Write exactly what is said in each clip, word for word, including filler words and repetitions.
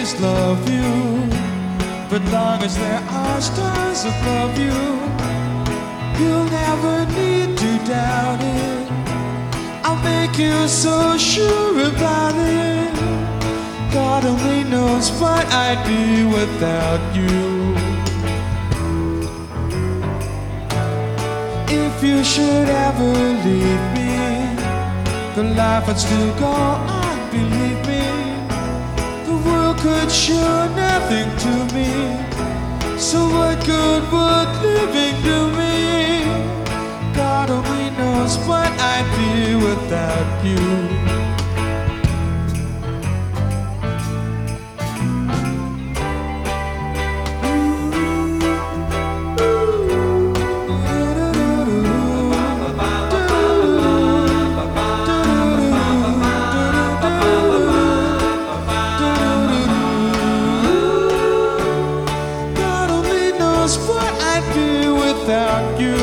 always love you, but long as there are stars above you, you'll never need to doubt it. I'll make you so sure about it. God only knows what I'd be without you. If you should ever leave me, the life would still go on, believe me. The world could show nothing to me, so what good would living do me? God only knows what I'd be without you. What I'd be without you.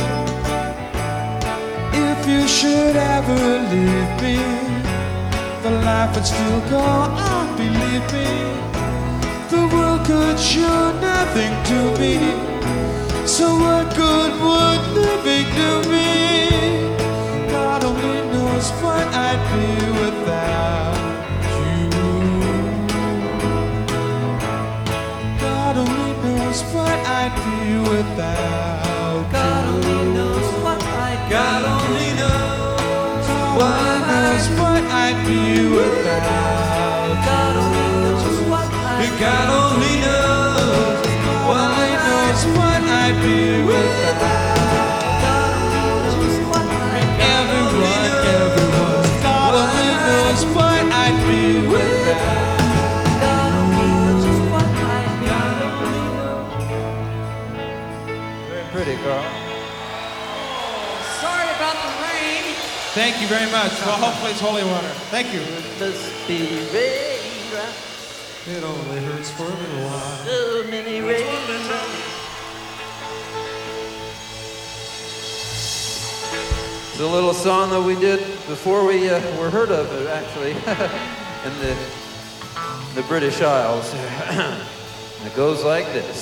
If you should ever leave me, the life would still go on, believe me. The world could show nothing to me, so what good would living do me? God only knows what I'd be without you. God only knows what I'd be without God you. only knows what I'd be. God only knows God knows what I'd be without. God only knows what I'd be. God only knows God only knows what I'd be without. God only knows what I'd be. Everyone, everyone. God only knows what I'd be without. God only knows what I'd be. Very pretty, girl. Sorry about the rain. Thank you very much. Well, hopefully it's holy water. Thank you. Must be raindrops. It only hurts for a little while. So many raindrops. It's a little song that we did before we uh, were heard of, uh, actually, in the, the British Isles. It goes like this.